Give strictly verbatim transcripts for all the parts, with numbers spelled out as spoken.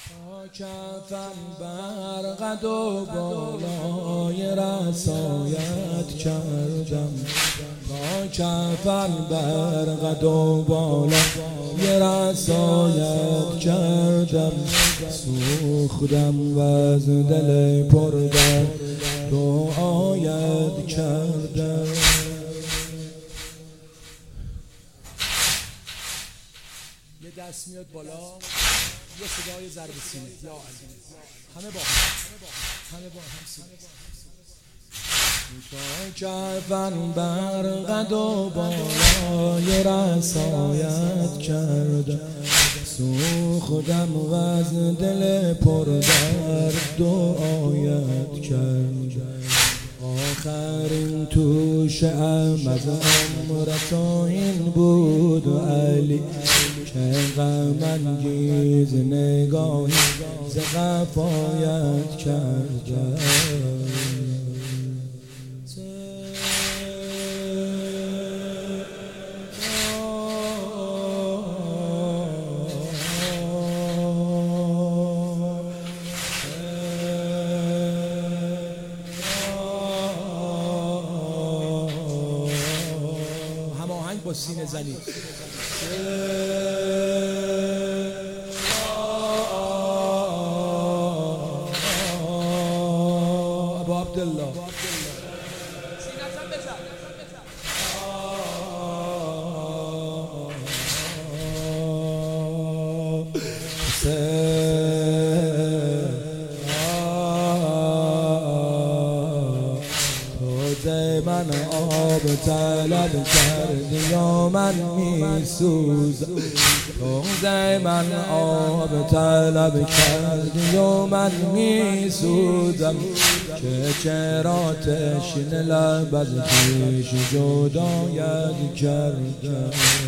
کفن بر قد و بالای رسایت کردم، با کفن بر قد و بالای رسایت کردم، سوختم و از دل پر درد دعایت کردم. یه دست میاد بالا، یه صدای ضرب سینه، یا عزیز همه با هم همه با هم سینه. کفن بر قد و بالای رسایت کردم، سوختم و از دل پر درد دعایت کردم. آخرین توشه ام از عمرت این بود و علی، که غم انگیز نگاهی ز قفایت کردم. هماهنگ با سینه زنی. ابو عبدالله من آب طلب کردی یا من میسوزم، روزه من آب طلب کردی یا من میسوزم، که چرا تشنه لب از خویش جدایت کردم.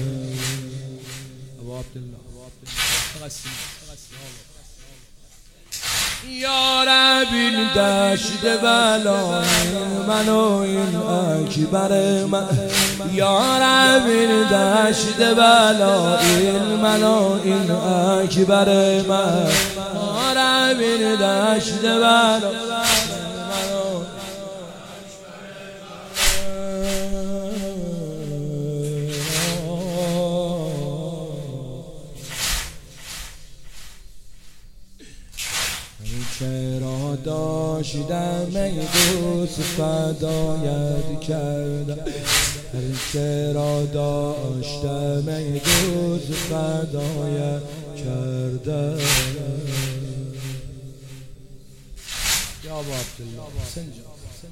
ابو عبدالله یا رب این دشت بلا منو این اکبر من، یا رب این دشت بلا این منو این اکبر من، یا رب این دشت بلا چرا داشتم ای دوست فدایت کردم، چرا داشتم ای دوست فدایت کردم. یا ابو عبدالله سنجا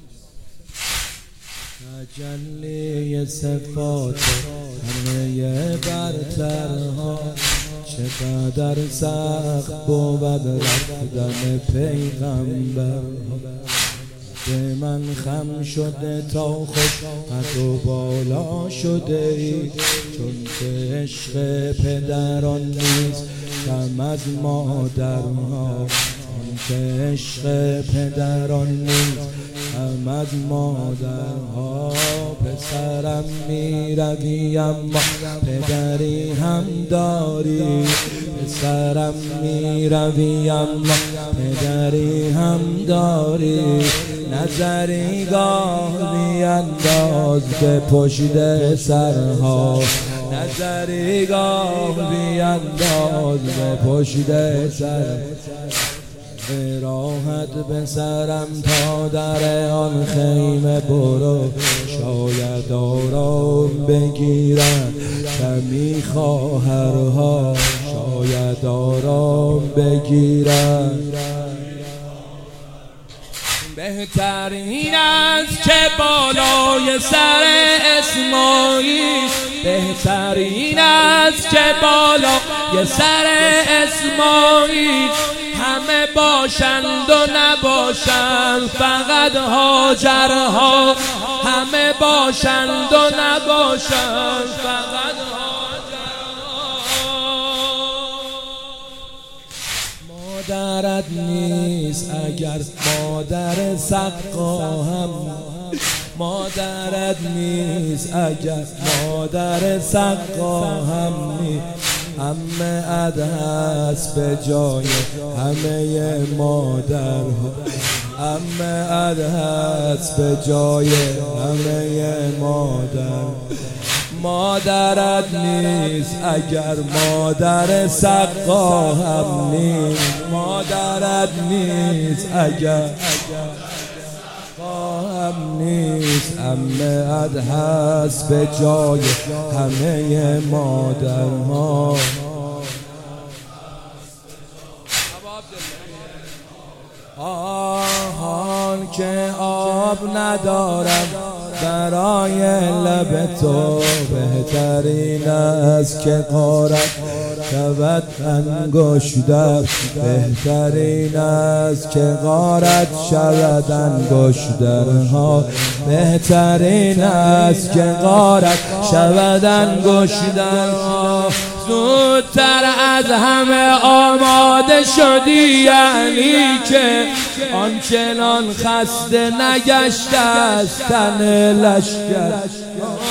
تجلی صفات همه برترها، چقدر سخت بود رفتن پیغمبر. به من خم شده تا خوش قد و بالا شده ای، چون که عشق پدران نیست کم از مادرها، چون که عشق پدران نیست کم از مادرها. پسرم میروی اما پدری هم داری، پسرم میروی اما پدری هم داری، نظری گاه بیانداز به پشت سرها، نظری گاه بیانداز به پشت سرها. به راحت به سرم تا در آن خیمه برو، شاید آرام بگیرن کمی خواهرها، شاید آرام بگیرن. بهترین است که بالای سر اسماعیل، بهترین است که بالای سر اسماعیل همه باشند و نباشند فقط هاجرها، همه باشند و نباشند فقط هاجرها. مادرت نیست اگر مادر سقا هم، مادرت نیست اگر مادر سقا هم نیست، عمه اد هست به جای همه مادرها، عمه اد هست به جای همه مادر. مادرت نیست اگر مادر سقا هم نیست، مادرت نیست اگر هم نیست. عمه اد هست به جای همه مادرها. آهان که آب ندارم برای لب تو، بهترین است که غارت شود انگشتر، بهترین است که غارت شود انگشترها، بهترین است که غارت شود انگشترها. زودتر از همه آماده شدی، یعنی که آنچنان خسته نگشته از تن لشکر.